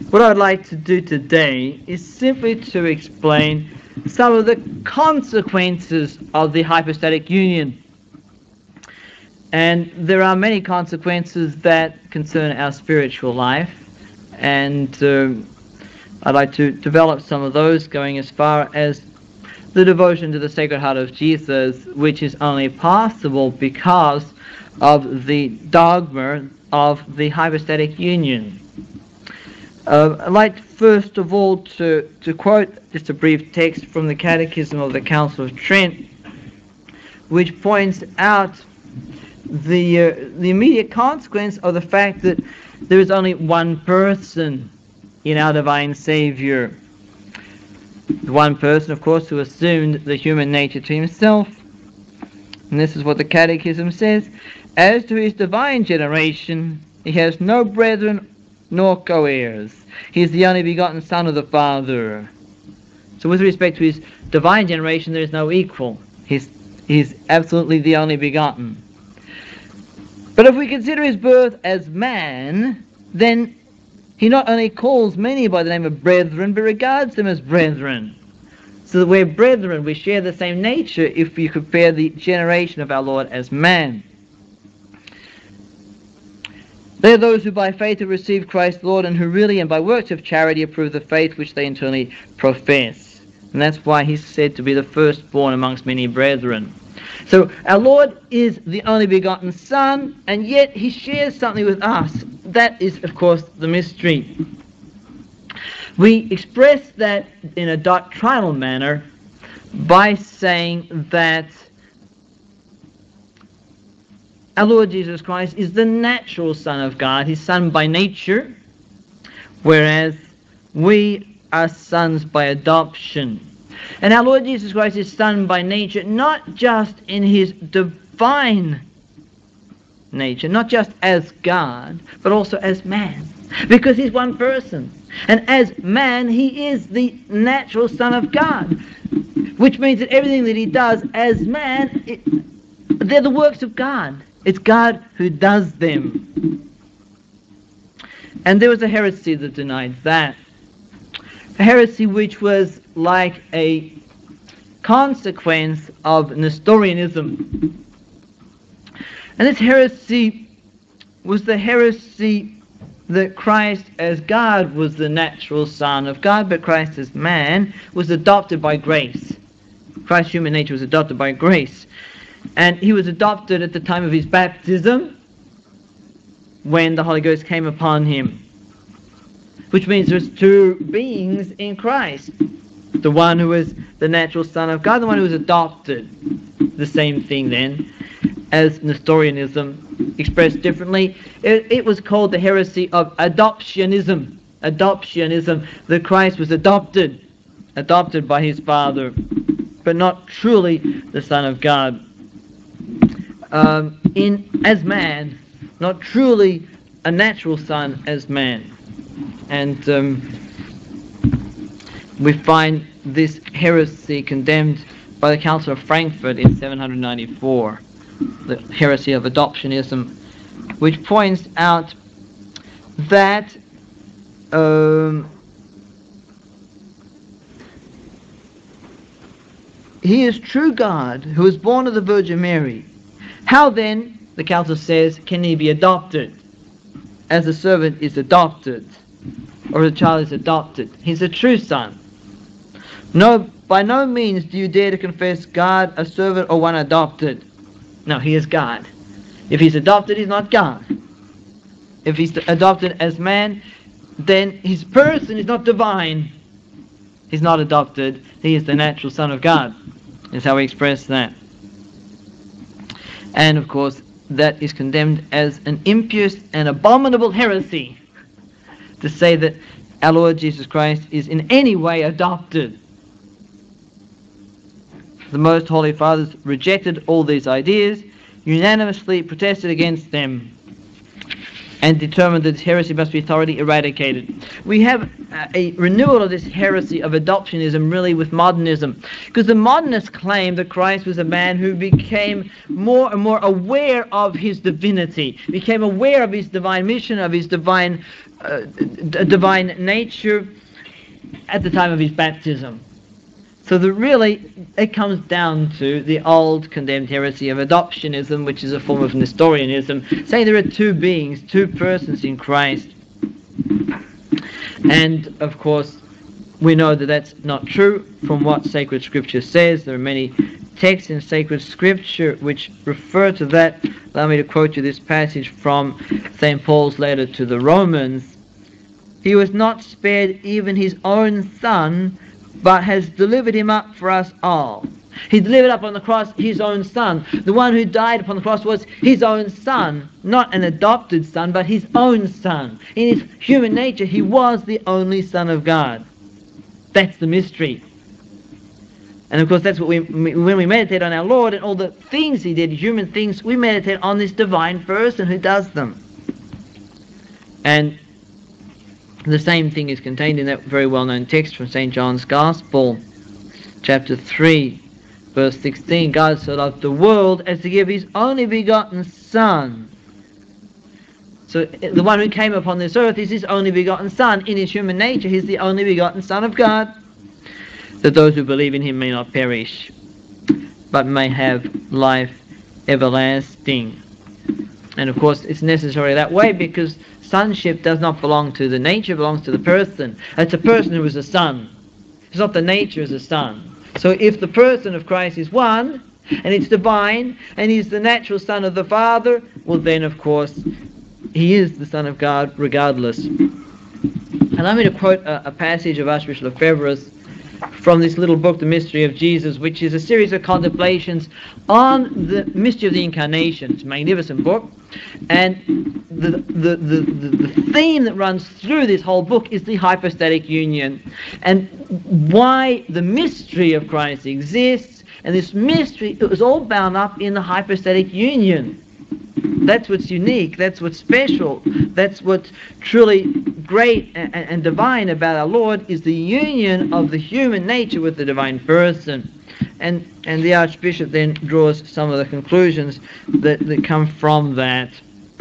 What I would like to do today is simply to explain some of the consequences of the hypostatic union. And there are many consequences that concern our spiritual life, and I'd like to develop some of those, going as far as the devotion to the Sacred Heart of Jesus, which is only possible because of the dogma of the hypostatic union. I'd like first of all to quote just a brief text from the Catechism of the Council of Trent, which points out the immediate consequence of the fact that there is only one person in our divine Savior. The one person, of course, who assumed the human nature to himself. And this is what the Catechism says: as to his divine generation, he has no brethren nor co-heirs. He is the only begotten Son of the Father. So with respect to his divine generation, there is no equal. He's absolutely the only begotten. But if we consider his birth as man, then he not only calls many by the name of brethren, but regards them as brethren. So that we're brethren, we share the same nature if you compare the generation of our Lord as man. They are those who by faith have received Christ Lord, and who really and by works of charity approve the faith which they internally profess. And that's why he's said to be the firstborn amongst many brethren. So our Lord is the only begotten Son, and yet he shares something with us. That is, of course, the mystery. We express that in a doctrinal manner by saying that our Lord Jesus Christ is the natural Son of God, his Son by nature, whereas we are sons by adoption. And our Lord Jesus Christ is Son by nature, not just in his divine nature, not just as God, but also as man, because he's one person. And as man, he is the natural Son of God, which means that everything that he does as man, they're the works of God. It's God who does them. And there was a heresy that denied that. A heresy which was like a consequence of Nestorianism. And this heresy was the heresy that Christ as God was the natural Son of God, but Christ as man was adopted by grace. Christ's human nature was adopted by grace. And he was adopted at the time of his baptism, when the Holy Ghost came upon him. Which means there's two beings in Christ. The one who is the natural Son of God, the one who was adopted. The same thing then as Nestorianism expressed differently. It was called the heresy of adoptionism. Adoptionism, that Christ was adopted by his Father, but not truly the Son of God. As man, not truly a natural son as man. And we find this heresy condemned by the Council of Frankfurt in 794, the heresy of adoptionism, which points out that he is true God who was born of the Virgin Mary. How then, the Council says, can he be adopted? As a servant is adopted, or a child is adopted. He's a true son. No, by no means do you dare to confess God a servant or one adopted. No, he is God. If he's adopted, he's not God. If he's adopted as man, then his person is not divine. He's not adopted. He is the natural Son of God. Is how we express that. And of course, that is condemned as an impious and abominable heresy, to say that our Lord Jesus Christ is in any way adopted. The Most Holy Fathers rejected all these ideas, unanimously protested against them. and determined that this heresy must be thoroughly eradicated. We have a renewal of this heresy of adoptionism really with modernism, because the modernists claim that Christ was a man who became more and more aware of his divinity, became aware of his divine mission, of his divine nature at the time of his baptism. So that really it comes down to the old condemned heresy of adoptionism, which is a form of Nestorianism, saying there are two beings, two persons in Christ. And of course we know that that's not true from what sacred scripture says. There are many texts in sacred scripture which refer to that. Allow me to quote you this passage from St. Paul's letter to the Romans. He was not spared even his own son, but has delivered him up for us all. He delivered up on the cross his own son. The one who died upon the cross was his own son, not an adopted son, but his own son. In his human nature, he was the only Son of God. That's the mystery. And of course, that's what when we meditate on our Lord and all the things he did, human things, we meditate on this divine person who does them. And the same thing is contained in that very well-known text from St. John's Gospel, chapter 3, verse 16. God so loved the world as to give his only begotten Son. So the one who came upon this earth is his only begotten Son. In his human nature, he's the only begotten Son of God, that those who believe in him may not perish, but may have life everlasting. And of course, it's necessary that way because sonship does not belong to the nature, it belongs to the person. It's a person who is a son. It's not the nature as a son. So if the person of Christ is one, and it's divine, and he's the natural Son of the Father, well then of course he is the Son of God regardless. Allow me to quote a passage of Archbishop Lefebvre's from this little book, The Mystery of Jesus, which is a series of contemplations on the mystery of the Incarnation. It's a magnificent book. And the theme that runs through this whole book is the hypostatic union, and why the mystery of Christ exists, and this mystery, it was all bound up in the hypostatic union. That's what's unique, that's what's special, that's what's truly great and divine about our Lord, is the union of the human nature with the divine person. And the Archbishop then draws some of the conclusions that come from that.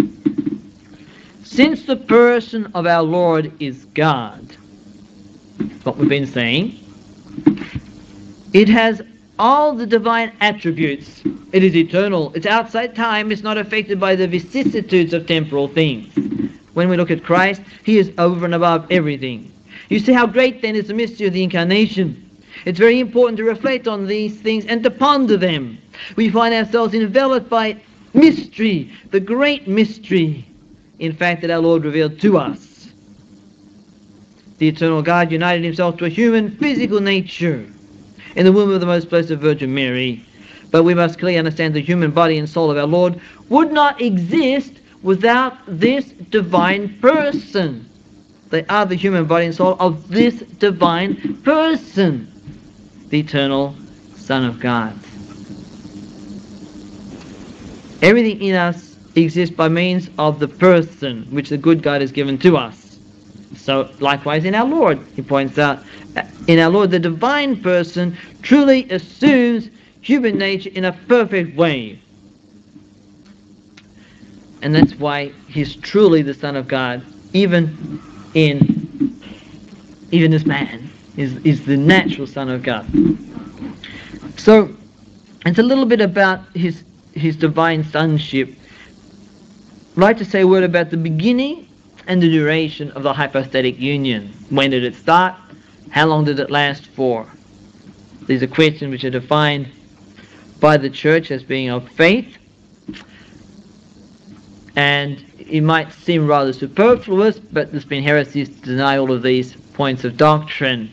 Since the person of our Lord is God, what we've been saying, it has all the divine attributes. It is eternal, it's outside time, it's not affected by the vicissitudes of temporal things. When we look at Christ, he is over and above everything. You see how great then is the mystery of the Incarnation. It's very important to reflect on these things and to ponder them. We find ourselves enveloped by mystery, the great mystery, in fact, that our Lord revealed to us. The eternal God united himself to a human physical nature in the womb of the most blessed Virgin Mary. But we must clearly understand the human body and soul of our Lord would not exist without this divine person. They are the human body and soul of this divine person, the eternal Son of God. Everything in us exists by means of the person which the good God has given to us. So likewise in our Lord, he points out, in our Lord the divine person truly assumes human nature in a perfect way. And that's why he's truly the Son of God, even as man is the natural Son of God. So it's a little bit about his divine sonship. I'd like to say a word about the beginning and the duration of the hypostatic union. When did it start? How long did it last for? These are questions which are defined by the Church as being of faith, and it might seem rather superfluous, but there's been heresies to deny all of these points of doctrine.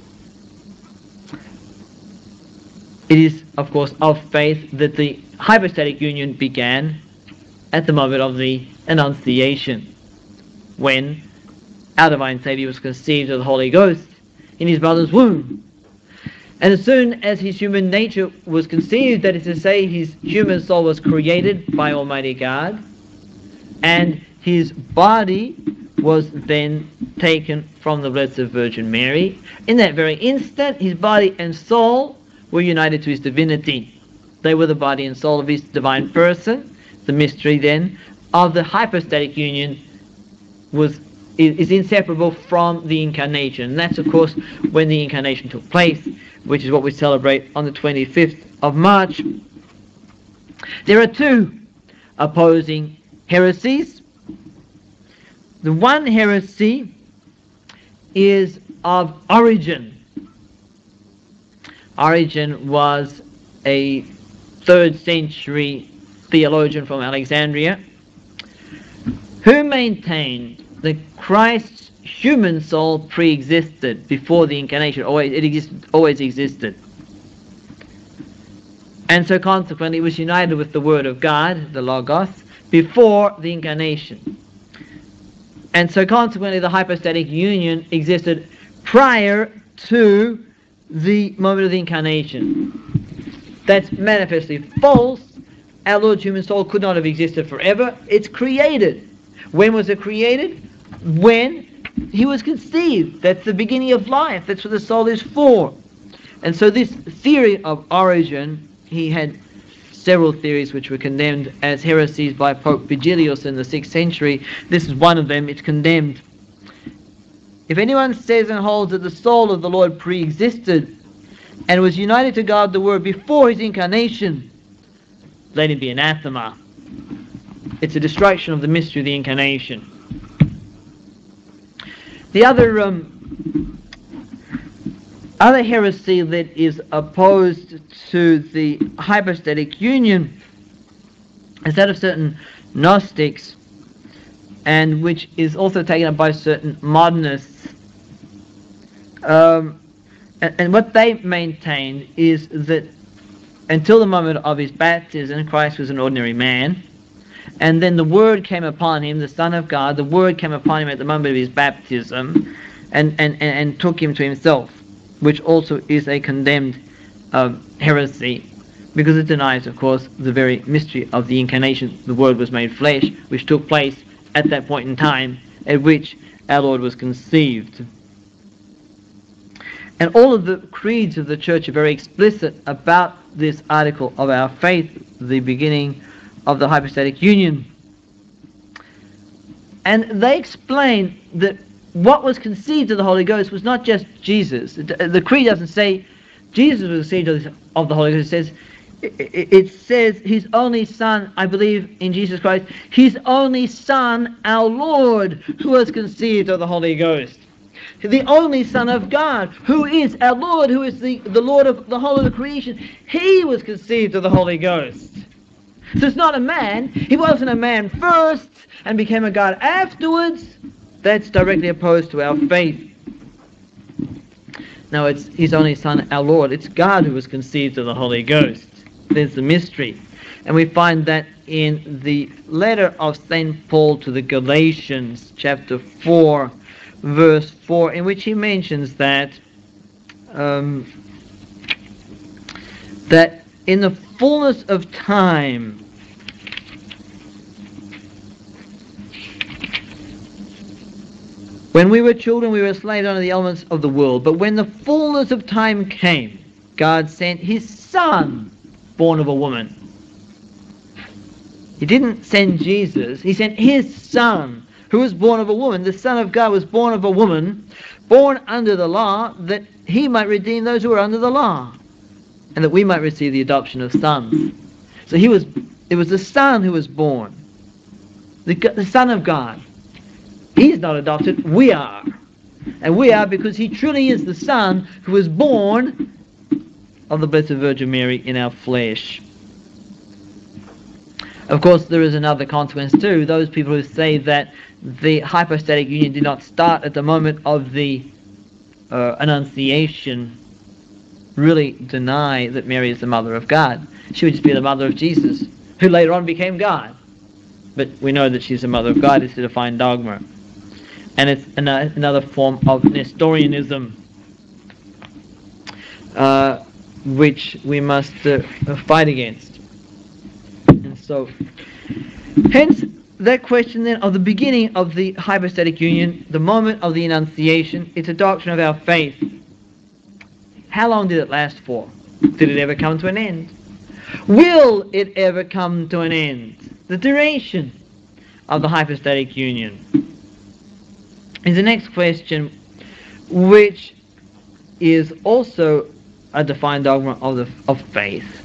It is, of course, of faith that the hypostatic union began at the moment of the Annunciation, when our divine Saviour was conceived of the Holy Ghost in his mother's womb. And as soon as his human nature was conceived, that is to say, his human soul was created by Almighty God, and his body was then taken from the Blessed Virgin Mary. In that very instant, his body and soul were united to his divinity. They were the body and soul of his divine person. The mystery then of the hypostatic union is inseparable from the incarnation. And that's, of course, when the incarnation took place, which is what we celebrate on the 25th of March. There are two opposing heresies. The one heresy is of Origen. Origen was a 3rd century theologian from Alexandria who maintained that Christ's human soul pre-existed before the incarnation. Always existed. And so consequently it was united with the Word of God, the Logos, before the incarnation. And so consequently the hypostatic union existed prior to the moment of the incarnation. That's manifestly false. Our Lord's human soul could not have existed forever. It's created. When was it created? When he was conceived. That's the beginning of life. That's what the soul is for. And so this theory of Origen, he had several theories which were condemned as heresies by Pope Vigilius in the 6th century. This is one of them. It's condemned. If anyone says and holds that the soul of the Lord pre-existed and was united to God the Word before his incarnation, let him be anathema. It's a destruction of the mystery of the incarnation. The other heresy that is opposed to the hypostatic union is that of certain Gnostics, and which is also taken up by certain modernists. And what they maintained is that until the moment of his baptism, Christ was an ordinary man, and then the Word came upon him, the Son of God, the Word came upon him at the moment of his baptism and took him to himself, which also is a condemned heresy, because it denies, of course, the very mystery of the incarnation. The Word was made flesh, which took place at that point in time at which our Lord was conceived. And all of the creeds of the Church are very explicit about this article of our faith, the beginning of the hypostatic union. And they explain that what was conceived of the Holy Ghost was not just Jesus. The creed doesn't say Jesus was conceived of the Holy Ghost. It says his only Son, I believe in Jesus Christ, his only Son, our Lord, who was conceived of the Holy Ghost. The only Son of God, who is our Lord, who is the Lord of the whole of the creation, he was conceived of the Holy Ghost. So it's not a man. He wasn't a man first and became a God afterwards. That's directly opposed to our faith. No, it's his only Son, our Lord. It's God who was conceived of the Holy Ghost. There's the mystery. And we find that in the letter of St. Paul to the Galatians, chapter 4, verse 4, in which he mentions that that in the fullness of time, when we were children, we were slaves under the elements of the world. But when the fullness of time came, God sent his Son, born of a woman. He didn't send Jesus. He sent his Son, who was born of a woman. The Son of God was born of a woman, born under the law, that he might redeem those who are under the law, and that we might receive the adoption of sons. So it was the Son who was born, the Son of God. He's not adopted, we are. And we are because he truly is the Son who was born of the Blessed Virgin Mary in our flesh. Of course, there is another consequence too. Those people who say that the hypostatic union did not start at the moment of the Annunciation really deny that Mary is the Mother of God. She would just be the Mother of Jesus, who later on became God. But we know that she's the Mother of God. It's a defined dogma. And it's another form of Nestorianism, which we must fight against. And so, hence, that question then of the beginning of the hypostatic union, the moment of the Annunciation, it's a doctrine of our faith. How long did it last for? Did it ever come to an end? Will it ever come to an end? The duration of the hypostatic union is the next question, which is also a defined dogma of faith.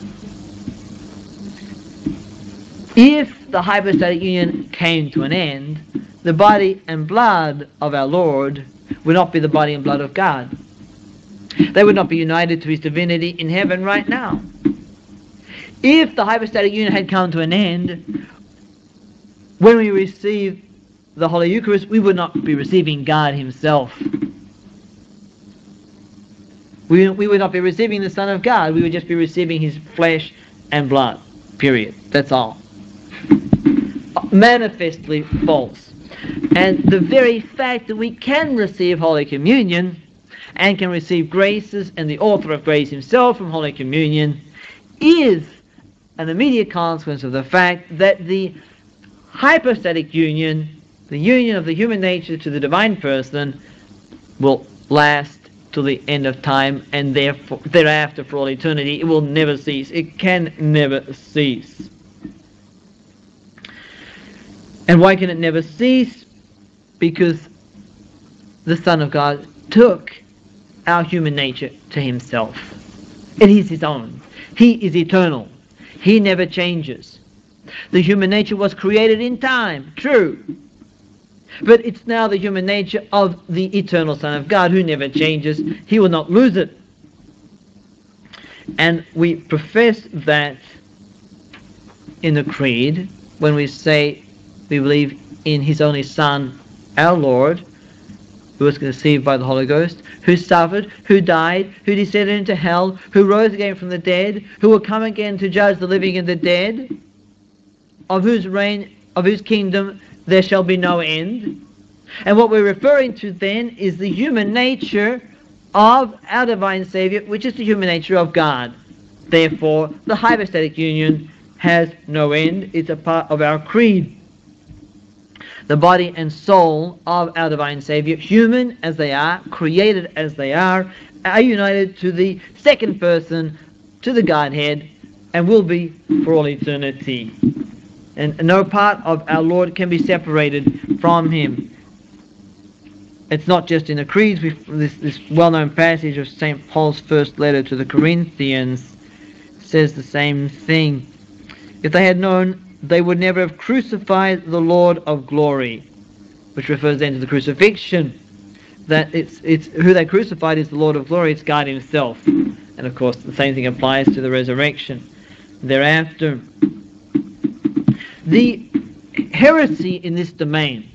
If the hypostatic union came to an end, the body and blood of our Lord would not be the body and blood of God. They would not be united to his divinity in heaven right now. If the hypostatic union had come to an end, when we receive the Holy Eucharist, we would not be receiving God himself. We would not be receiving the Son of God. We would just be receiving his flesh and blood. Period. That's all. Manifestly false. And the very fact that we can receive Holy Communion and can receive graces and the author of grace himself from Holy Communion is an immediate consequence of the fact that the hypostatic union, the union of the human nature to the divine person, will last till the end of time, and therefore thereafter for all eternity. It will never cease. It can never cease. And why can it never cease? Because the Son of God took our human nature to himself. It is his own. He is eternal. He never changes. The human nature was created in time, true. But it's now the human nature of the eternal Son of God who never changes. He will not lose it. And we profess that in the Creed when we say we believe in his only Son, our Lord, who was conceived by the Holy Ghost, who suffered, who died, who descended into hell, who rose again from the dead, who will come again to judge the living and the dead, of whose reign, of whose kingdom there shall be no end. And what we're referring to then is the human nature of our divine Saviour, which is the human nature of God. Therefore, the hypostatic union has no end. It's a part of our creed. The body and soul of our divine Saviour, human as they are, created as they are united to the second person, to the Godhead, and will be for all eternity. And no part of our Lord can be separated from him. It's not just in the creeds. This well-known passage of St. Paul's first letter to the Corinthians says the same thing. If they had known, they would never have crucified the Lord of glory, which refers then to the crucifixion. That it's who they crucified is the Lord of glory. It's God himself. And of course the same thing applies to the resurrection thereafter. The heresy in this domain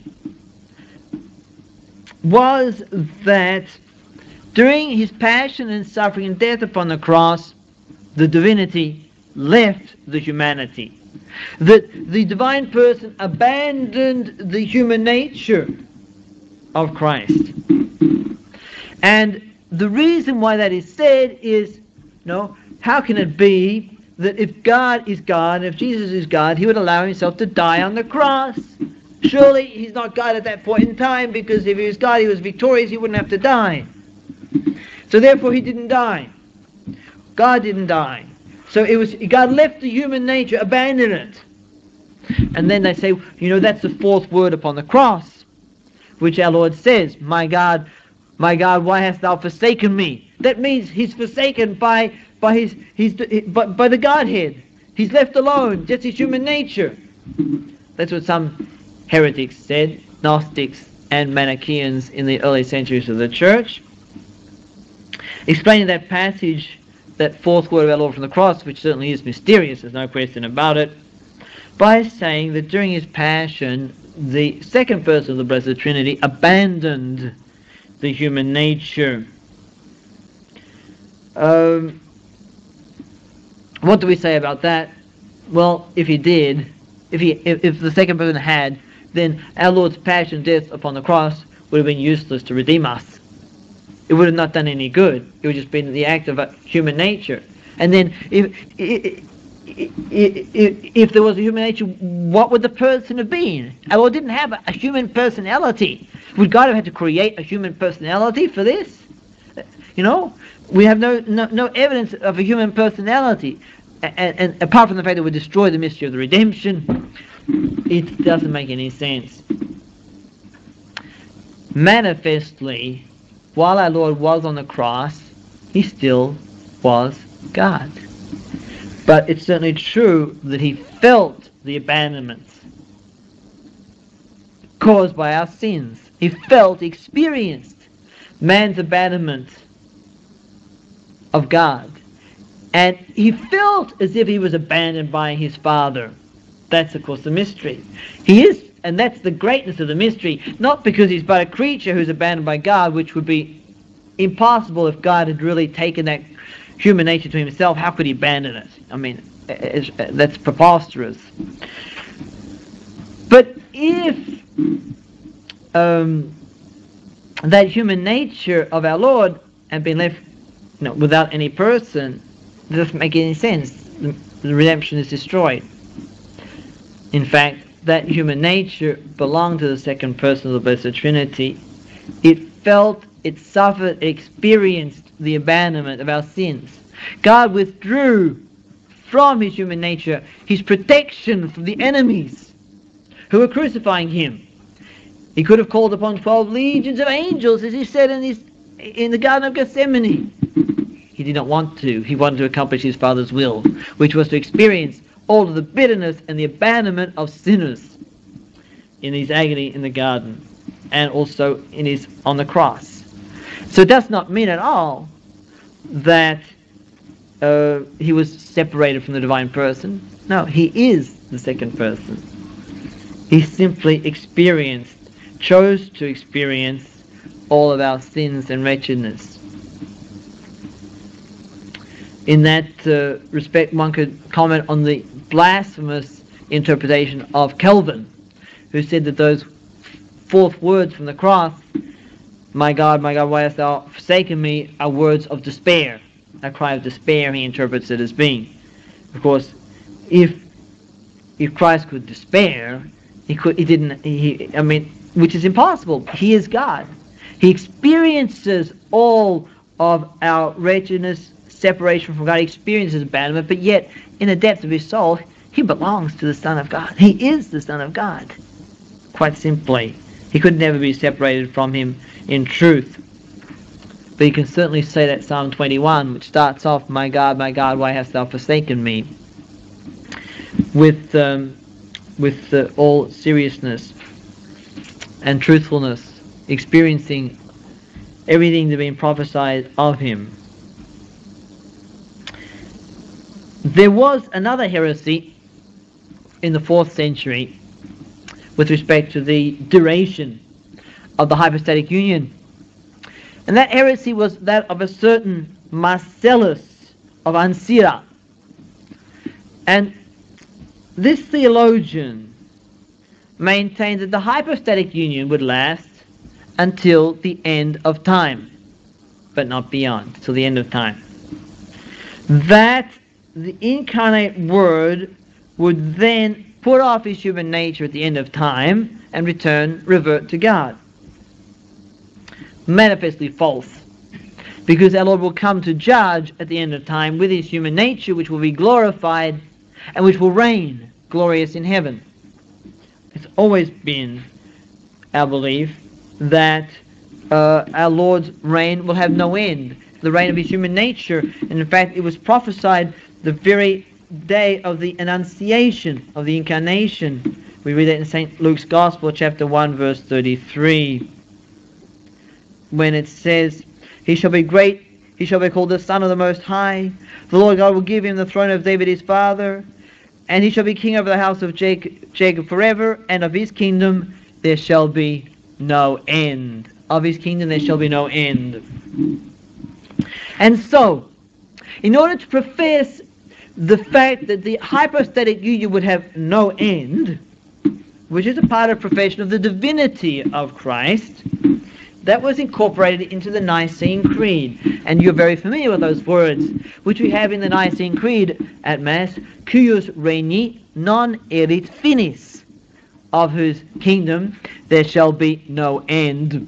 was that during his passion and suffering and death upon the cross, the divinity left the humanity. That the divine person abandoned the human nature of Christ. And the reason why that is said is, how can it be that if God is God, and if Jesus is God, he would allow himself to die on the cross? Surely he's not God at that point in time, because if he was God, he was victorious, he wouldn't have to die. So therefore he didn't die. God didn't die. So it was God left the human nature, abandoned it. And then they say, that's the fourth word upon the cross, which our Lord says, my God, why hast thou forsaken me? That means he's forsaken by the Godhead. He's left alone, just his human nature. That's what some heretics said, Gnostics and Manichaeans in the early centuries of the Church. Explaining that passage, that fourth word of our Lord from the cross, which certainly is mysterious, there's no question about it, by saying that during his passion, the second person of the Blessed Trinity abandoned the human nature. What do we say about that? Well, if he did, if the second person had, then our Lord's passion, death upon the cross would have been useless to redeem us. It would have not done any good. It would have just been the act of a human nature. And then if there was a human nature, what would the person have been? Our Lord didn't have a human personality. Would God have had to create a human personality for this? You know, we have no evidence of a human personality, and apart from the fact that we destroy the mystery of the redemption, it doesn't make any sense. Manifestly, while our Lord was on the cross, he still was God. But it's certainly true that he felt the abandonment caused by our sins. He experienced man's abandonment of God. And he felt as if he was abandoned by his Father. That's, of course, the mystery. He is, and that's the greatness of the mystery, not because he's but a creature who's abandoned by God, which would be impossible if God had really taken that human nature to himself. How could he abandon it? I mean, that's preposterous. But if that human nature of our Lord had been left without any person, it doesn't make any sense. The redemption is destroyed. In fact, that human nature belonged to the second person of the Blessed Trinity. It felt, it suffered, it experienced the abandonment of our sins. God withdrew from his human nature his protection from the enemies who were crucifying him. He could have called upon 12 legions of angels, as he said in the Garden of Gethsemane. He did not want to. He wanted to accomplish his Father's will, which was to experience all of the bitterness and the abandonment of sinners in his agony in the garden, and also on the cross. So it does not mean at all that he was separated from the divine person. No, he is the second person. He simply chose to experience all of our sins and wretchedness. In that respect, one could comment on the blasphemous interpretation of Calvin, who said that those fourth words from the cross, my God, why hast thou forsaken me, are words of despair. A cry of despair, he interprets it as being. Of course, if Christ could despair, which is impossible. He is God. He experiences all of our wretchedness, separation from God. He experiences abandonment, but yet, in the depth of his soul, he belongs to the Son of God. He is the Son of God. Quite simply. He could never be separated from him in truth. But you can certainly say that Psalm 21, which starts off, my God, why hast thou forsaken me? With all seriousness and truthfulness, experiencing everything that has been prophesied of him. There was another heresy in the 4th century with respect to the duration of the hypostatic union. And that heresy was that of a certain Marcellus of Ancyra. And this theologian maintained that the hypostatic union would last until the end of time, but not beyond, till the end of time. That the incarnate Word would then put off his human nature at the end of time and revert to God. Manifestly false, because our Lord will come to judge at the end of time with his human nature, which will be glorified and which will reign glorious in heaven. It's always been our belief that our Lord's reign will have no end, the reign of his human nature. And in fact, it was prophesied the very day of the Annunciation, of the Incarnation. We read that in St. Luke's Gospel, chapter 1, verse 33, when it says, he shall be great, he shall be called the Son of the Most High. The Lord God will give him the throne of David his father, and he shall be king over the house of Jacob forever, and of his kingdom there shall be no end. Of his kingdom there shall be no end. And so, in order to profess the fact that the hypostatic union would have no end, which is a part of profession of the divinity of Christ, that was incorporated into the Nicene Creed. And you're very familiar with those words, which we have in the Nicene Creed at Mass, cuius regni non erit finis, of whose kingdom there shall be no end.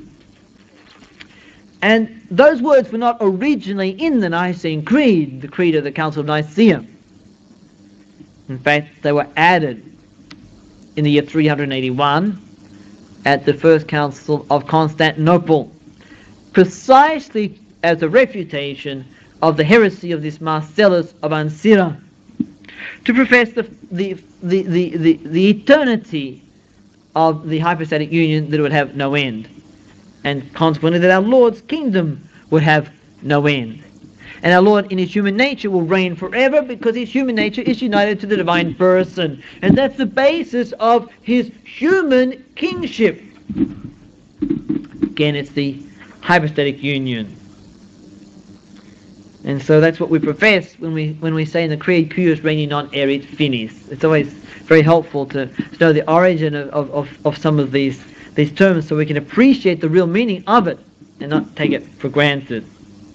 And those words were not originally in the Nicene Creed, the Creed of the Council of Nicaea. In fact, they were added in the year 381 at the First Council of Constantinople, precisely as a refutation of the heresy of this Marcellus of Ancyra, to profess the eternity of the hypostatic union, that it would have no end, and consequently that our Lord's kingdom would have no end. And our Lord in his human nature will reign forever, because his human nature is united to the divine person. And that's the basis of his human kingship. Again, it's the hypostatic union. And so that's what we profess when we say in the Creed, cuius regni non erit finis. It's always very helpful to know the origin of some of these terms, so we can appreciate the real meaning of it and not take it for granted.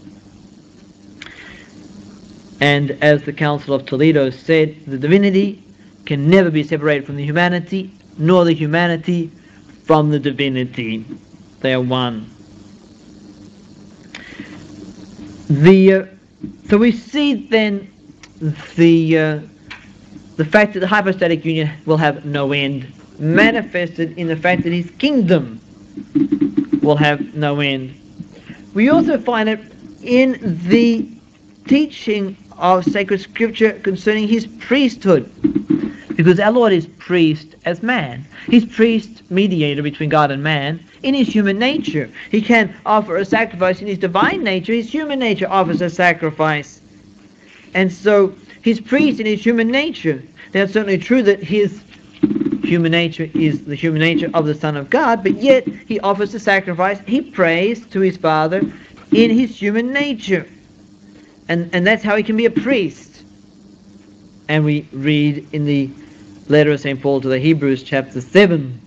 And as the Council of Toledo said, the divinity can never be separated from the humanity, nor the humanity from the divinity. They are one. So we see then the fact that the hypostatic union will have no end, manifested in the fact that his kingdom will have no end. We also find it in the teaching of sacred scripture concerning his priesthood, because our Lord is priest as man. He's priest mediator between God and man in his human nature. He can offer a sacrifice in his divine nature. His human nature offers a sacrifice. And so he's priest in his human nature. Now, it's certainly true that his human nature is the human nature of the Son of God, but yet he offers a sacrifice. He prays to his Father in his human nature. And that's how he can be a priest. And we read in the letter of St. Paul to the Hebrews, chapter 7.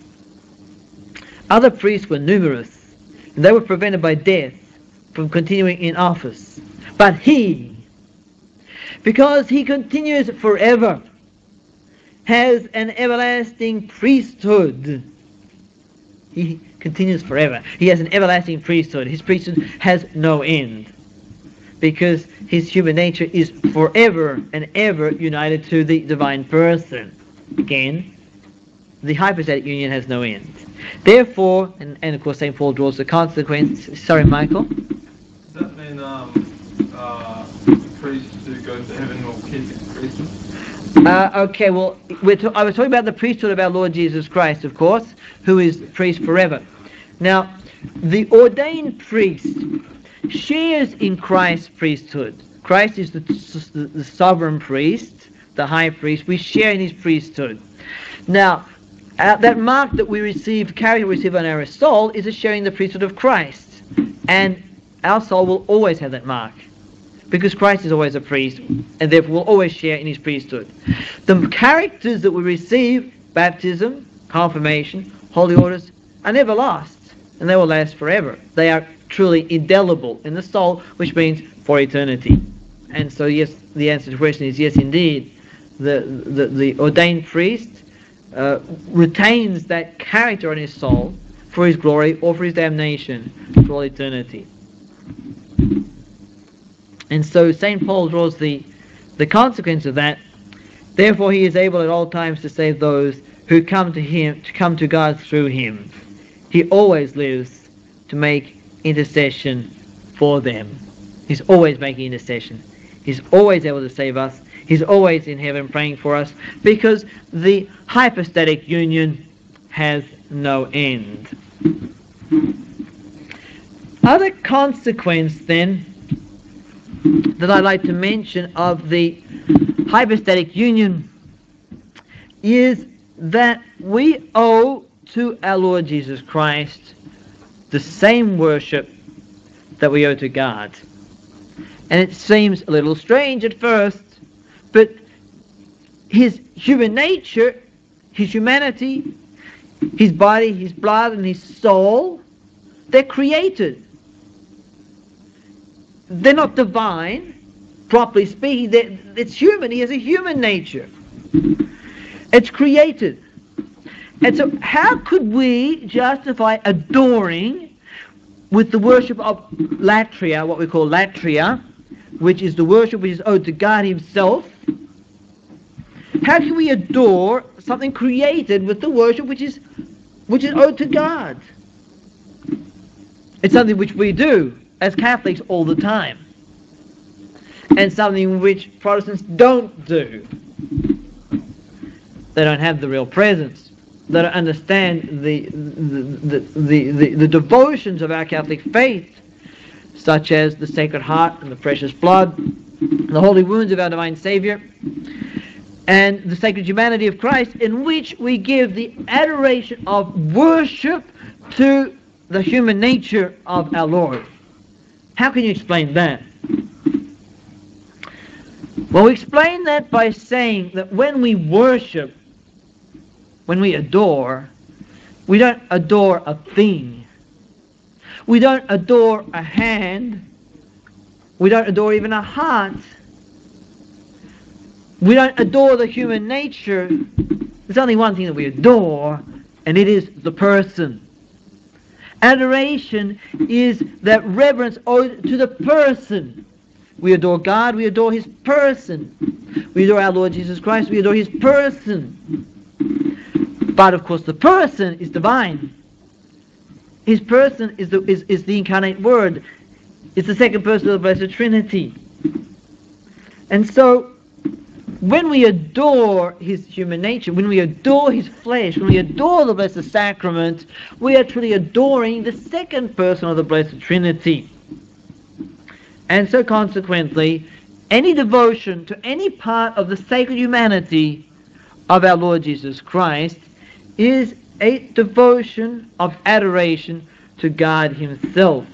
Other priests were numerous, and they were prevented by death from continuing in office. But he, because he continues forever, has an everlasting priesthood. He continues forever. He has an everlasting priesthood. His priesthood has no end, because his human nature is forever and ever united to the divine person. Again, the hypostatic union has no end. Therefore, and of course St. Paul draws the consequence. Sorry, Michael? Does that mean priests who go to heaven will keep his priesthood? Okay, well, I was talking about the priesthood of our Lord Jesus Christ, of course, who is priest forever. Now, the ordained priest shares in Christ's priesthood. Christ is the sovereign priest, the high priest. We share in his priesthood. Now, that mark that we carry on our soul, is a sharing the priesthood of Christ. And our soul will always have that mark, because Christ is always a priest, and therefore will always share in his priesthood. The characters that we receive, baptism, confirmation, holy orders, are never lost, and they will last forever. They are truly indelible in the soul, which means for eternity. And so, yes, the answer to the question is yes, indeed. The ordained priest retains that character on his soul for his glory or for his damnation for all eternity. And so St. Paul draws the consequence of that. Therefore he is able at all times to save those who come to him, to come to God through him. He always lives to make intercession for them. He's always making intercession. He's always able to save us. He's always in heaven praying for us, because the hypostatic union has no end. Other consequence then that I'd like to mention of the hypostatic union is that we owe to our Lord Jesus Christ the same worship that we owe to God. And it seems a little strange at first, but his human nature, his humanity, his body, his blood, and his soul They're created. They're not divine, properly speaking. It's human. He has a human nature. It's created. And so how could we justify adoring with the worship of latria, what we call latria, which is the worship which is owed to God himself? How can we adore something created with the worship which is owed to God? It's something which we do as Catholics all the time, and something which Protestants don't do. They don't have the real presence. They don't understand the devotions of our Catholic faith, such as the Sacred Heart and the Precious Blood, the Holy Wounds of our Divine Saviour, and the Sacred Humanity of Christ, in which we give the adoration of worship to the human nature of our Lord. How can you explain that? Well, we explain that by saying that when we worship, when we adore, we don't adore a thing. We don't adore a hand. We don't adore even a heart. We don't adore the human nature. There's only one thing that we adore, and it is the person. Adoration is that reverence owed to the person. We adore God, we adore his person. We adore our Lord Jesus Christ, we adore his person. But of course the person is divine. His person is the incarnate Word. It's the second person of the Blessed Trinity. And so when we adore his human nature, when we adore his flesh, when we adore the Blessed Sacrament, we are truly adoring the second person of the Blessed Trinity. And so consequently, any devotion to any part of the sacred humanity of our Lord Jesus Christ is a devotion of adoration to God himself.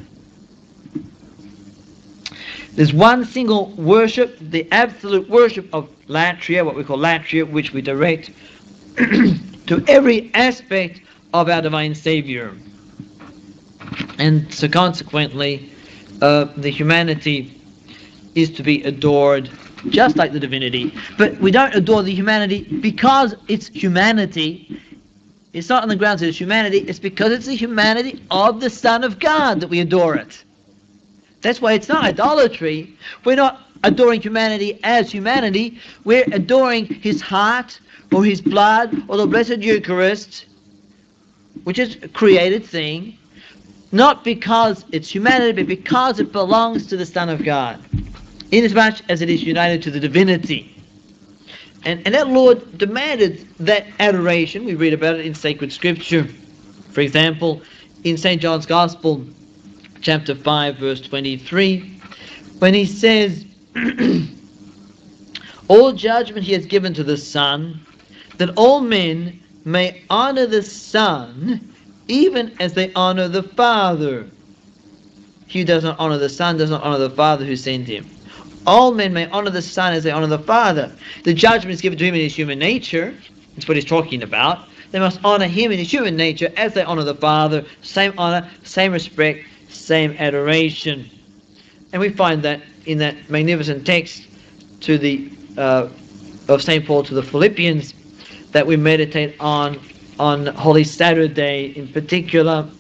There's one single worship, the absolute worship of latria, what we call latria, which we direct to every aspect of our Divine Saviour. And so consequently, the humanity is to be adored just like the divinity. But we don't adore the humanity because it's humanity. It's not on the grounds that it's humanity, it's because it's the humanity of the Son of God that we adore it. That's why it's not idolatry. We're not adoring humanity as humanity. We're adoring his heart or his blood or the Blessed Eucharist, which is a created thing, not because it's humanity, but because it belongs to the Son of God, inasmuch as it is united to the divinity. And our Lord demanded that adoration. We read about it in sacred scripture. For example, in St. John's Gospel, chapter 5, verse 23, when he says, all judgment he has given to the Son, that all men may honor the Son, even as they honor the Father. He who does not honor the Son does not honor the Father who sent him. All men may honor the Son as they honor the Father. The judgment is given to him in his human nature. That's what he's talking about. They must honor him in his human nature as they honor the Father. Same honor, same respect, same adoration. And we find that in that magnificent text to the of St. Paul to the Philippians that we meditate on Holy Saturday in particular.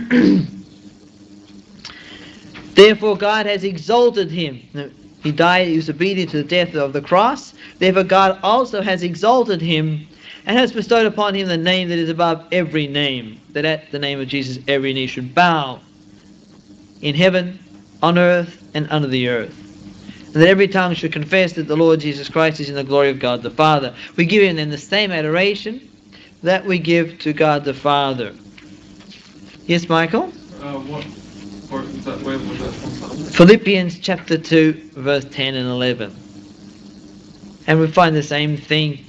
Therefore God has exalted him. He died, he was obedient to the death of the cross. Therefore God also has exalted him and has bestowed upon him the name that is above every name, that at the name of Jesus every knee should bow, in heaven, on earth, and under the earth. And that every tongue should confess that the Lord Jesus Christ is in the glory of God the Father. We give him then the same adoration that we give to God the Father. Yes, Michael? What part was that? Where was that from? Philippians chapter 2, verse 10 and 11. And we find the same thing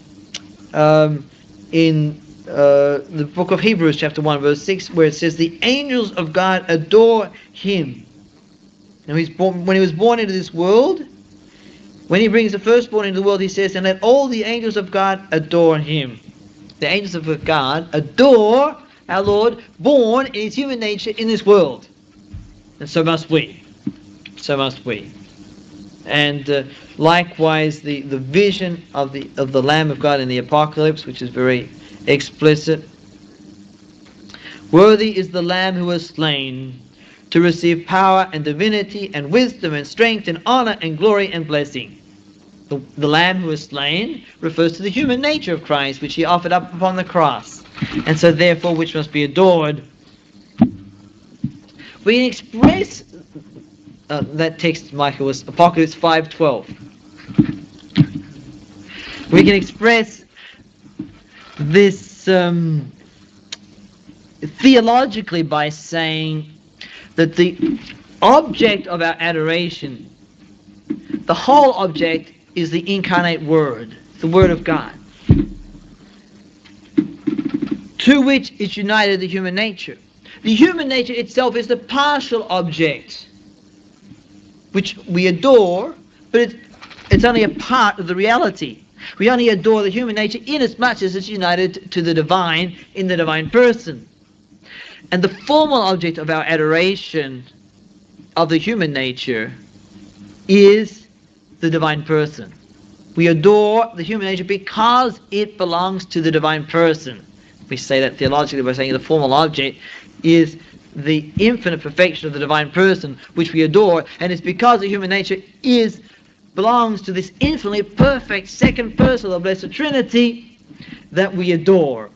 in the book of Hebrews chapter 1, verse 6, where it says, the angels of God adore him. Now when he was born into this world, when he brings the firstborn into the world, he says, and let all the angels of God adore him. The angels of God adore our Lord, born in his human nature in this world. And so must we. So must we. And likewise, the vision of the Lamb of God in the Apocalypse, which is very explicit. Worthy is the Lamb who was slain to receive power and divinity and wisdom and strength and honor and glory and blessing. The Lamb who was slain refers to the human nature of Christ, which he offered up upon the cross, and so therefore which must be adored. We can express that text, Michael, was Apocalypse 5:12. We can express this theologically by saying that the object of our adoration, the whole object, is the incarnate Word, the Word of God, to which is united the human nature. The human nature itself is the partial object which we adore, but it's only a part of the reality. We only adore the human nature inasmuch as it's united to the divine in the divine person. And the formal object of our adoration of the human nature is the divine person. We adore the human nature because it belongs to the divine person. We say that theologically by saying the formal object is the infinite perfection of the divine person, which we adore, and it's because the human nature belongs to this infinitely perfect second person of the Blessed Trinity that we adore.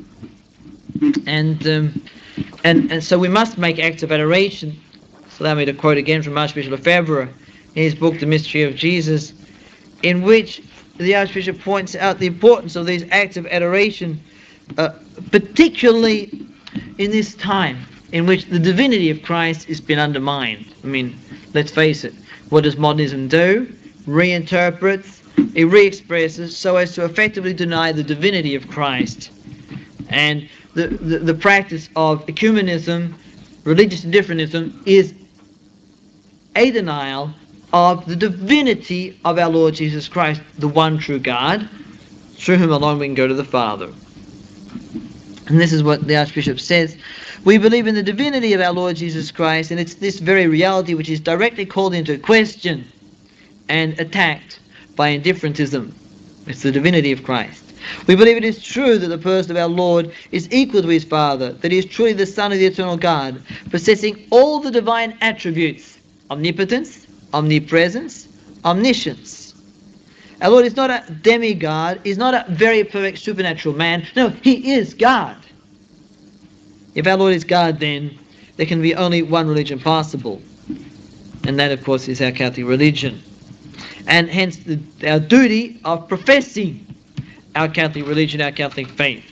And so we must make acts of adoration. So allow me to quote again from Archbishop Lefebvre in his book, The Mystery of Jesus, in which the Archbishop points out the importance of these acts of adoration, particularly in this time in which the divinity of Christ has been undermined. I mean, let's face it, what does modernism do? Reinterprets, it re-expresses so as to effectively deny the divinity of Christ. And the practice of ecumenism, religious indifferentism, is a denial of the divinity of our Lord Jesus Christ, the one true God, through whom alone we can go to the Father. And this is what the Archbishop says. We believe in the divinity of our Lord Jesus Christ, and it's this very reality which is directly called into question and attacked by indifferentism. It's the divinity of Christ. We believe it is true that the person of our Lord is equal to his Father, that he is truly the Son of the eternal God, possessing all the divine attributes: omnipotence, omnipresence, omniscience. Our Lord is not a demigod, he's not a very perfect supernatural man. No, he is God. If our Lord is God, then there can be only one religion possible, and that, of course, is our Catholic religion. And hence our duty of professing our Catholic religion, our Catholic faith.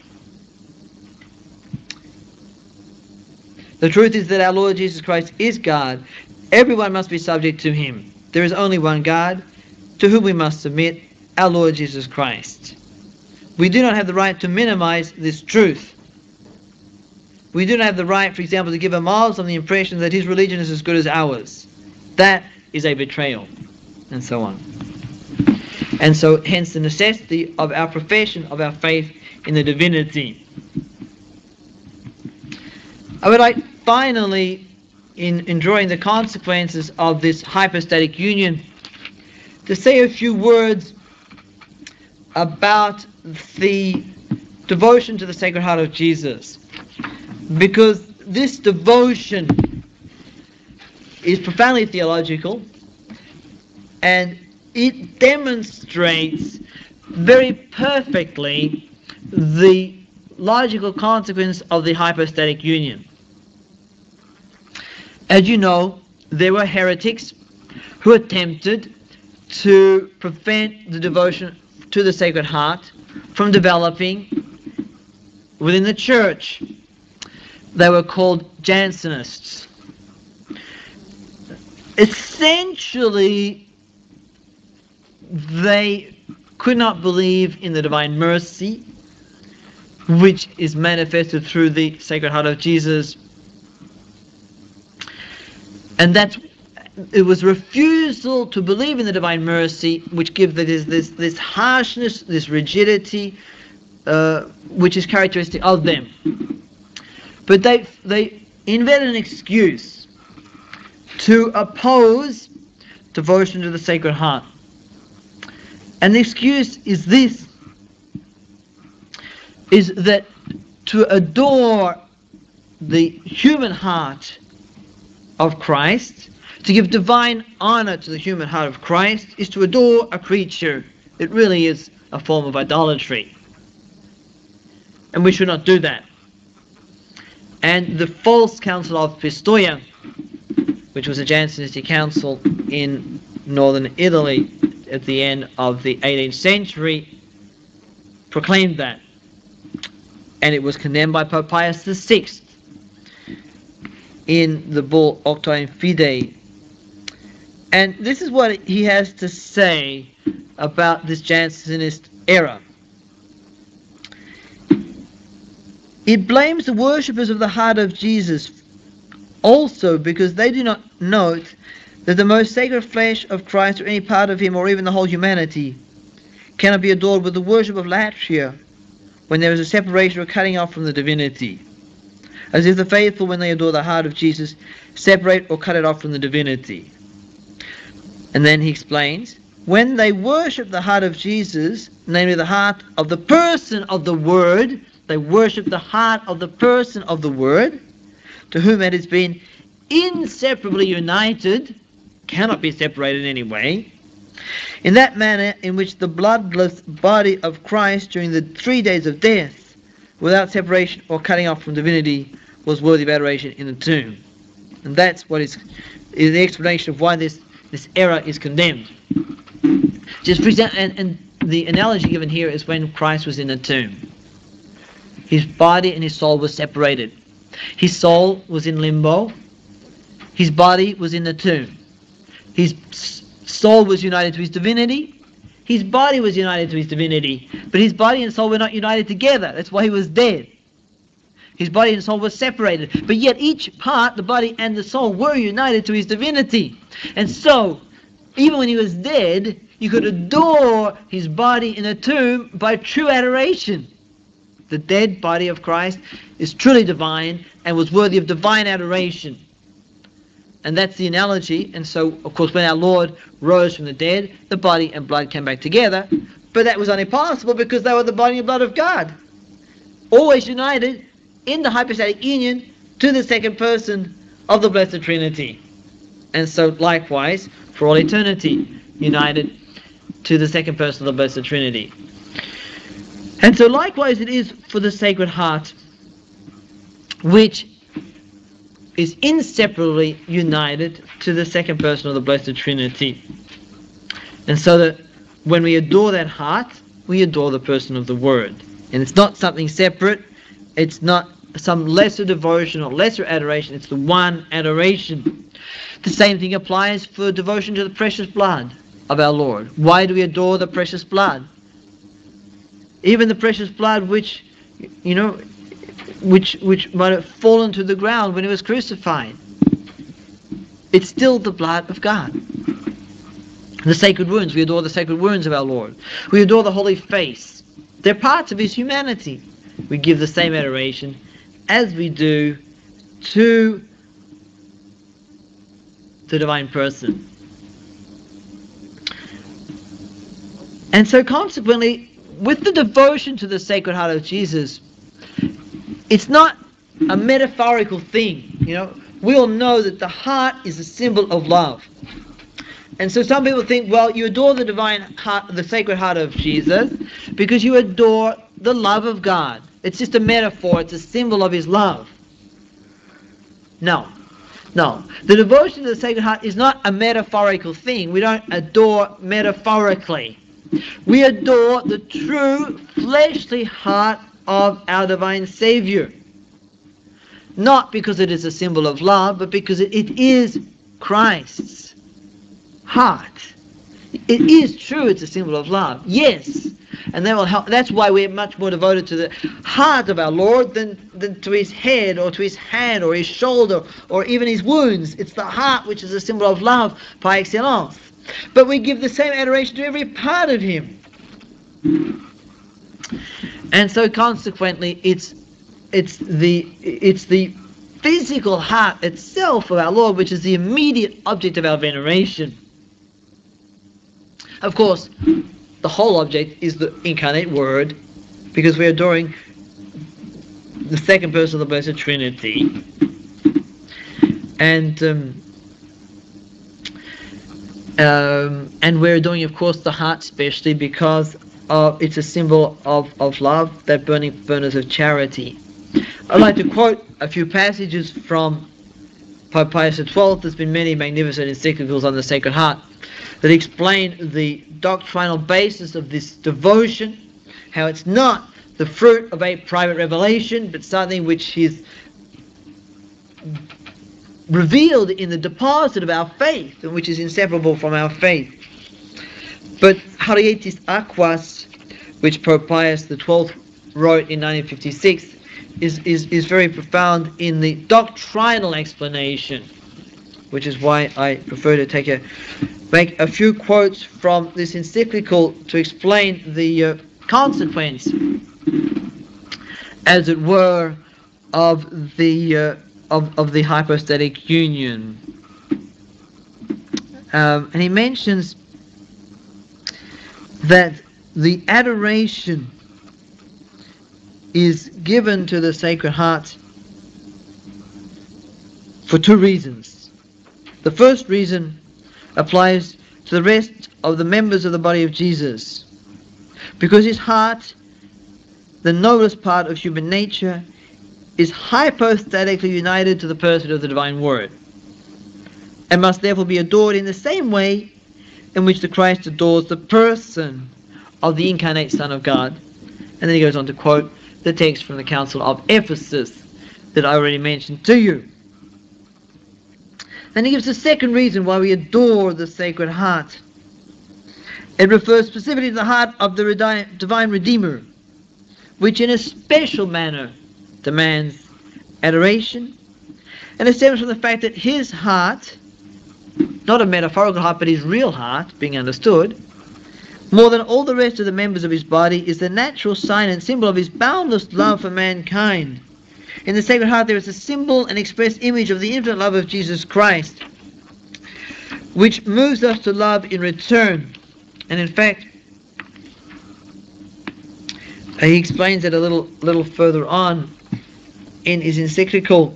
The truth is that our Lord Jesus Christ is God. Everyone must be subject to him. There is only one God to whom we must submit, our Lord Jesus Christ. We do not have the right to minimize this truth. We do not have the right, for example, to give a Muslim the impression that his religion is as good as ours. That is a betrayal, and so on. And so, hence the necessity of our profession of our faith in the divinity. I would like, finally, in drawing the consequences of this hypostatic union, to say a few words about the devotion to the Sacred Heart of Jesus. Because this devotion is profoundly theological, and it demonstrates very perfectly the logical consequence of the hypostatic union. As you know, there were heretics who attempted to prevent the devotion to the Sacred Heart from developing within the Church. They were called Jansenists. Essentially, they could not believe in the divine mercy, which is manifested through the Sacred Heart of Jesus. And it was refusal to believe in the divine mercy which gives this harshness, this rigidity, which is characteristic of them. But they invented an excuse to oppose devotion to the Sacred Heart. And the excuse is this, is that to adore the human heart of Christ, to give divine honor to the human heart of Christ, is to adore a creature. It really is a form of idolatry. And we should not do that. And the false council of Pistoia, which was a Jansenistic council in northern Italy at the end of the 18th century, proclaimed that. And it was condemned by Pope Pius VI in the bull Aucta in Fide. And this is what he has to say about this Jansenist error. It blames the worshippers of the heart of Jesus also because they do not note that the most sacred flesh of Christ or any part of him or even the whole humanity cannot be adored with the worship of latria when there is a separation or cutting off from the divinity, as if the faithful, when they adore the heart of Jesus, separate or cut it off from the divinity. And then he explains, when they worship the heart of Jesus, namely the heart of the person of the Word, they worship the heart of the person of the Word, to whom it has been inseparably united, cannot be separated in any way, in that manner in which the bloodless body of Christ during the 3 days of death, without separation or cutting off from divinity, was worthy of adoration in the tomb. And that's what is the explanation of why this error is condemned. Just present, and the analogy given here is when Christ was in the tomb. His body and his soul were separated. His soul was in limbo. His body was in the tomb. His soul was united to his divinity. His body was united to his divinity. But his body and soul were not united together. That's why he was dead. His body and soul were separated. But yet each part, the body and the soul, were united to his divinity. And so, even when he was dead, you could adore his body in a tomb by true adoration. The dead body of Christ is truly divine and was worthy of divine adoration. And that's the analogy. And so, of course, when our Lord rose from the dead, the body and blood came back together. But that was only possible because they were the body and blood of God, always united in the hypostatic union to the second person of the Blessed Trinity. And so, likewise, for all eternity, united to the second person of the Blessed Trinity. And so likewise it is for the Sacred Heart, which is inseparably united to the second person of the Blessed Trinity. And so that when we adore that heart, we adore the person of the Word. And it's not something separate, it's not some lesser devotion or lesser adoration, it's the one adoration. The same thing applies for devotion to the precious blood of our Lord. Why do we adore the precious blood? Even the precious blood which might have fallen to the ground when he was crucified. It's still the blood of God. The sacred wounds, we adore the sacred wounds of our Lord. We adore the holy face. They're parts of his humanity. We give the same adoration as we do to the divine person. And so consequently, with the devotion to the Sacred Heart of Jesus, it's not a metaphorical thing. We all know that the heart is a symbol of love. And so some people think, well, you adore the divine heart, the Sacred Heart of Jesus, because you adore the love of God. It's just a metaphor, it's a symbol of his love. No. The devotion to the Sacred Heart is not a metaphorical thing. We don't adore metaphorically. We adore the true fleshly heart of our divine Savior. Not because it is a symbol of love, but because it is Christ's heart. It is true it's a symbol of love, yes. And that will help. That's why we're much more devoted to the heart of our Lord than to his head or to his hand or his shoulder or even his wounds. It's the heart which is a symbol of love par excellence. But we give the same adoration to every part of him. And so consequently, it's it's the physical heart itself of our Lord which is the immediate object of our veneration. Of course, the whole object is the incarnate Word, because we're adoring the second person of the Blessed Trinity, and we're adoring, of course, the heart specially because it's a symbol of love, that burning furnace of charity. I'd like to quote a few passages from Pope Pius XII. There's been many magnificent encyclicals on the Sacred Heart that explain the doctrinal basis of this devotion, how it's not the fruit of a private revelation, but something which is revealed in the deposit of our faith, and which is inseparable from our faith. But Harietis Aquas, which Pope Pius XII wrote in 1956, is very profound in the doctrinal explanation, which is why I prefer to make a few quotes from this encyclical to explain the consequence, as it were, of the hypostatic union. And he mentions that the adoration is given to the Sacred Heart for two reasons. The first reason applies to the rest of the members of the body of Jesus, because his heart, the noblest part of human nature, is hypostatically united to the person of the Divine Word, and must therefore be adored in the same way in which the Christ adores the person of the incarnate Son of God. And then he goes on to quote the text from the Council of Ephesus that I already mentioned to you. Then he gives the second reason why we adore the Sacred Heart. It refers specifically to the heart of the Divine Redeemer, which in a special manner demands adoration, and it stems from the fact that his heart, not a metaphorical heart, but his real heart, being understood, more than all the rest of the members of his body, is the natural sign and symbol of his boundless love for mankind. In the Sacred Heart there is a symbol and express image of the infinite love of Jesus Christ, which moves us to love in return. And in fact, he explains it a little further on in his encyclical,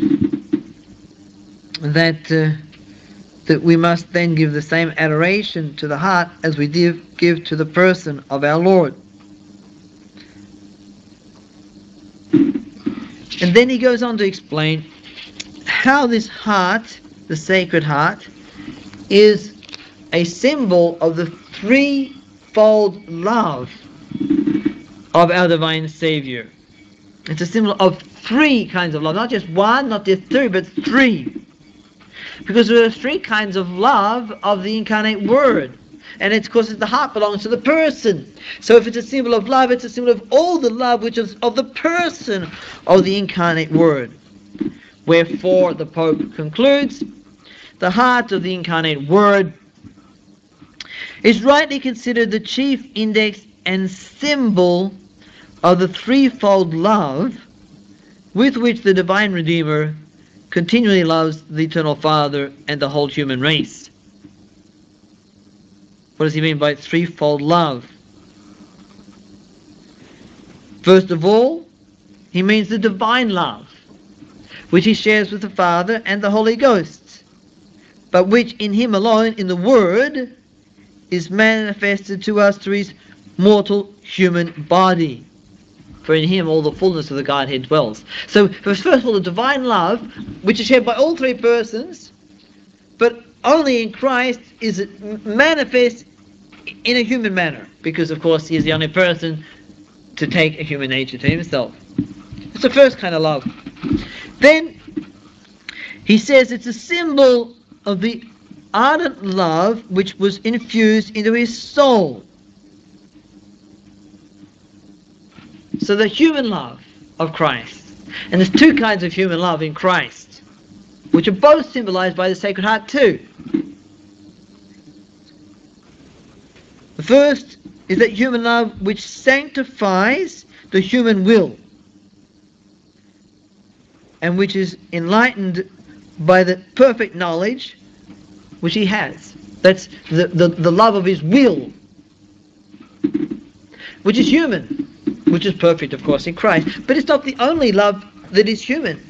that we must then give the same adoration to the heart as we give to the person of our Lord. And then he goes on to explain how this heart, the Sacred Heart, is a symbol of the threefold love of our divine Savior. It's a symbol of three kinds of love, not just one, not just two, but three. Because there are three kinds of love of the incarnate Word. And it's because the heart belongs to the person. So if it's a symbol of love, it's a symbol of all the love which is of the person of the incarnate Word. Wherefore the Pope concludes, the heart of the incarnate Word is rightly considered the chief index and symbol of the threefold love with which the Divine Redeemer continually loves the Eternal Father and the whole human race. What does he mean by threefold love? First of all, he means the divine love, which he shares with the Father and the Holy Ghost, but which in him alone, in the Word, is manifested to us through his mortal human body. For in him all the fullness of the Godhead dwells. So, first of all, the divine love, which is shared by all three persons, but only in Christ is it manifest in a human manner, because of course he is the only person to take a human nature to himself. It's the first kind of love. Then he says it's a symbol of the ardent love which was infused into his soul. So the human love of Christ, and there's two kinds of human love in Christ, which are both symbolized by the Sacred Heart too. The first is that human love which sanctifies the human will. and which is enlightened by the perfect knowledge which he has. That's the love of his will, which is human, which is perfect, of course, in Christ. But it's not the only love that is human.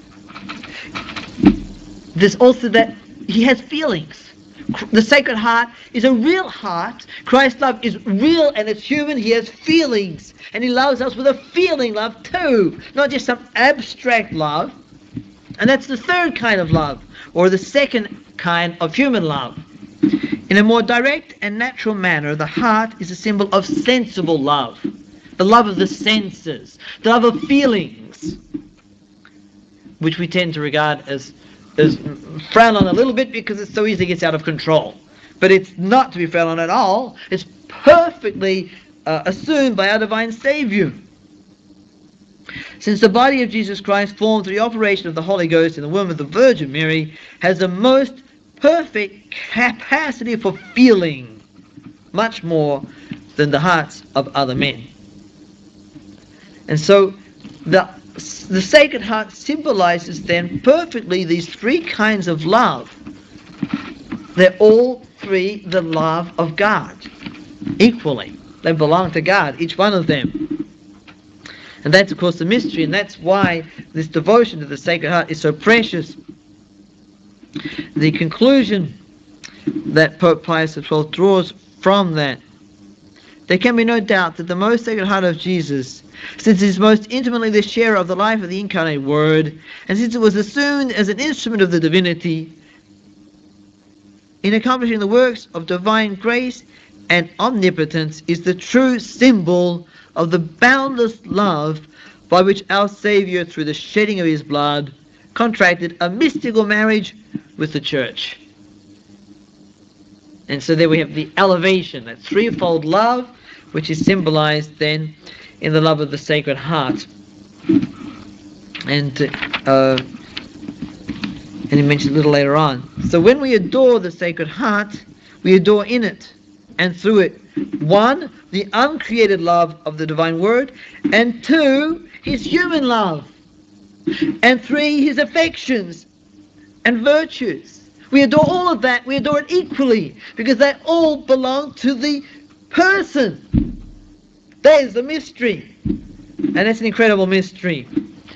There's also that he has feelings. The Sacred Heart is a real heart. Christ's love is real and it's human. He has feelings. And he loves us with a feeling love too. Not just some abstract love. And that's the third kind of love, or the second kind of human love. In a more direct and natural manner, the heart is a symbol of sensible love. The love of the senses. The love of feelings. Which we tend to regard as frowned on a little bit because it so easily gets out of control. But it's not to be frowned on at all. It's perfectly assumed by our divine Saviour. Since the body of Jesus Christ, formed through the operation of the Holy Ghost in the womb of the Virgin Mary, has the most perfect capacity for feeling, much more than the hearts of other men. And so the Sacred Heart symbolizes then perfectly these three kinds of love. They're all three the love of God, equally. They belong to God, each one of them. And that's, of course, the mystery, and that's why this devotion to the Sacred Heart is so precious. The conclusion that Pope Pius XII draws from that: there can be no doubt that the most Sacred Heart of Jesus, since it is most intimately the sharer of the life of the incarnate Word, and since it was assumed as an instrument of the divinity, in accomplishing the works of divine grace and omnipotence, is the true symbol of the boundless love by which our Saviour, through the shedding of his blood, contracted a mystical marriage with the Church. And so there we have the elevation, that threefold love, which is symbolized then in the love of the Sacred Heart. And he mentioned a little later on. So when we adore the Sacred Heart, we adore in it and through it, 1, the uncreated love of the Divine Word, and 2, his human love, and 3, his affections and virtues. We adore all of that. We adore it equally, because they all belong to the person. That is the mystery, and it's an incredible mystery.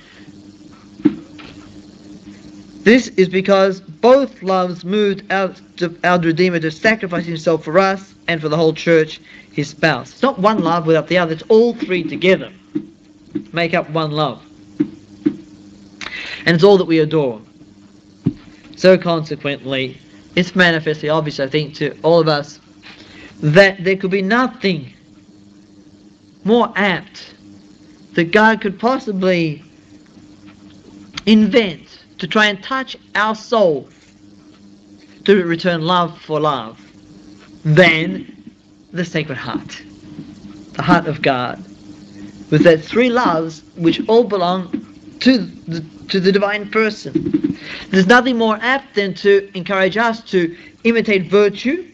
This is because both loves moved our Redeemer to sacrifice himself for us and for the whole Church, his spouse. It's not one love without the other. It's all three together make up one love. And it's all that we adore. So consequently, it's manifestly obvious, I think, to all of us that there could be nothing more apt that God could possibly invent to try and touch our soul to return love for love than the Sacred Heart, the heart of God, with that three loves which all belong to the divine person. There's nothing more apt than to encourage us to imitate virtue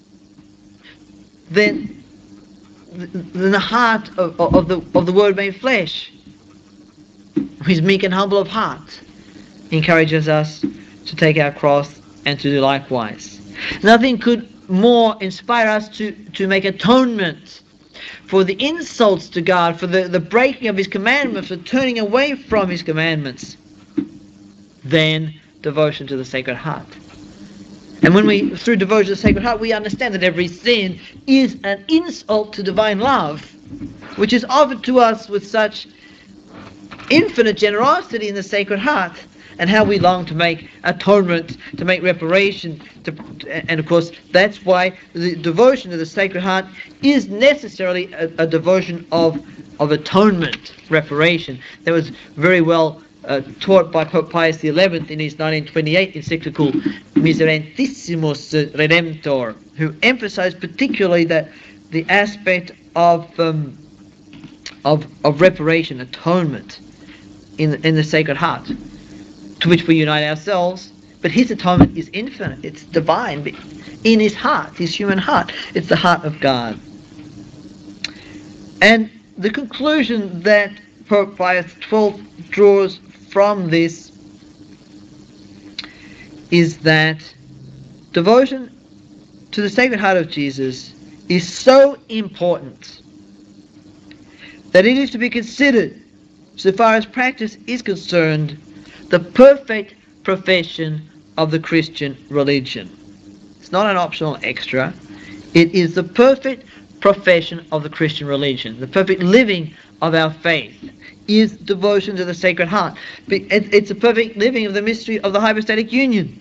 than the heart of the Word made flesh, who is meek and humble of heart, encourages us to take our cross and to do likewise. Nothing could more inspire us to make atonement for the insults to God, for the breaking of his commandments, for turning away from his commandments, than devotion to the Sacred Heart. And when we, through devotion to the Sacred Heart, we understand that every sin is an insult to divine love, which is offered to us with such infinite generosity in the Sacred Heart, and how we long to make atonement, to make reparation, and of course that's why the devotion to the Sacred Heart is necessarily a devotion of atonement, reparation. That was very well taught by Pope Pius XI in his 1928 encyclical Miserentissimus Redemptor, who emphasized particularly that the aspect of reparation, atonement in the Sacred Heart, to which we unite ourselves. But his atonement is infinite, it's divine, in his heart, his human heart. It's the heart of God. And the conclusion that Pope Pius XII draws from this is that devotion to the Sacred Heart of Jesus is so important that it is to be considered, so far as practice is concerned, the perfect profession of the Christian religion. It's not an optional extra. It is the perfect profession of the Christian religion. The perfect living of our faith is devotion to the Sacred Heart. It's a perfect living of the mystery of the hypostatic union.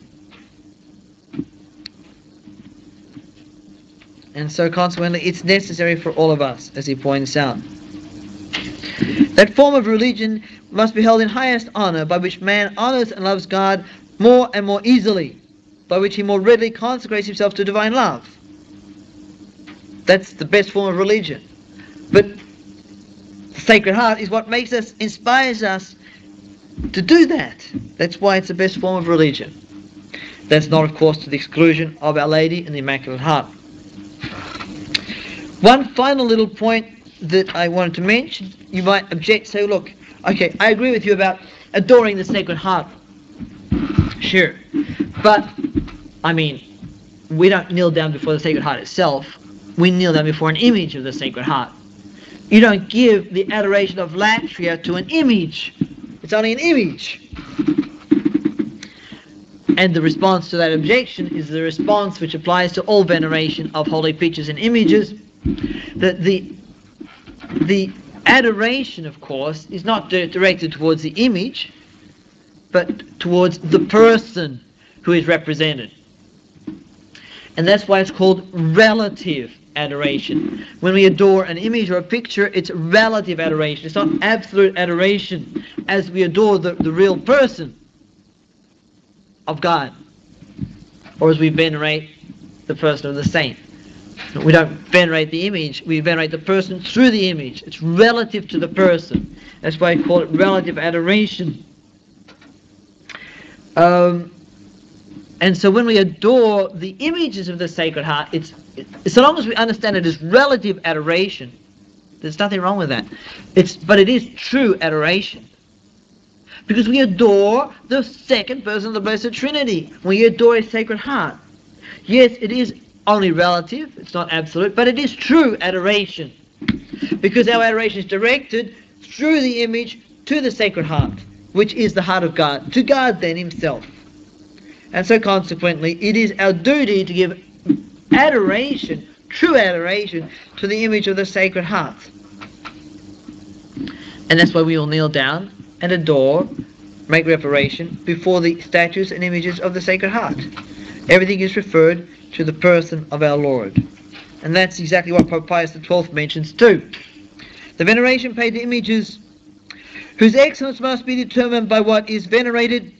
And so consequently it's necessary for all of us, as he points out. That form of religion must be held in highest honor, by which man honors and loves God more and more easily, by which he more readily consecrates himself to divine love. That's the best form of religion. But the Sacred Heart is what makes us, inspires us to do that. That's why it's the best form of religion. That's not, of course, to the exclusion of Our Lady and the Immaculate Heart. One final little point that I wanted to mention. You might object, say, look, okay, I agree with you about adoring the Sacred Heart. Sure. But, I mean, we don't kneel down before the Sacred Heart itself. We kneel down before an image of the Sacred Heart. You don't give the adoration of latria to an image. It's only an image. And the response to that objection is the response which applies to all veneration of holy pictures and images, that the adoration, of course, is not directed towards the image, but towards the person who is represented. And that's why it's called relative adoration. When we adore an image or a picture, it's relative adoration. It's not absolute adoration as we adore the real person of God, or as we venerate the person of the saint. We don't venerate the image, we venerate the person through the image. It's relative to the person. That's why I call it relative adoration. And so when we adore the images of the Sacred Heart, it's so long as we understand it as relative adoration, there's nothing wrong with that. But it is true adoration. Because we adore the second person of the Blessed Trinity. We adore a Sacred Heart. Yes, it is only relative, it's not absolute, but it is true adoration. Because our adoration is directed through the image to the Sacred Heart, which is the heart of God, to God then himself. And so consequently, it is our duty to give adoration, true adoration, to the image of the Sacred Heart. And that's why we all kneel down and adore, make reparation before the statues and images of the Sacred Heart. Everything is referred to the person of our Lord. And that's exactly what Pope Pius XII mentions too. The veneration paid to images whose excellence must be determined by what is venerated,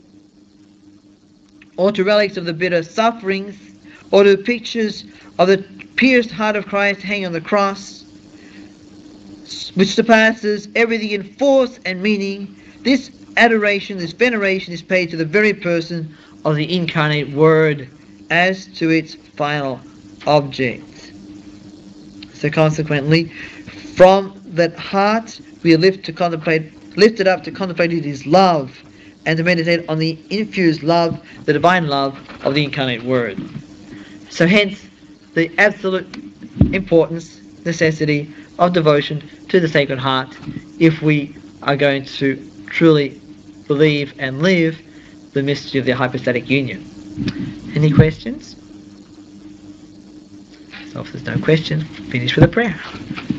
or to relics of the bitter sufferings, or to pictures of the pierced heart of Christ hanging on the cross, which surpasses everything in force and meaning. This adoration, this veneration is paid to the very person of the incarnate Word as to its final object. So consequently, from that heart we are lifted up to contemplate His love and to meditate on the infused love, the divine love of the incarnate Word. So hence the absolute importance, necessity of devotion to the Sacred Heart if we are going to truly believe and live the mystery of the hypostatic union. Any questions? So if there's no question, finish with a prayer.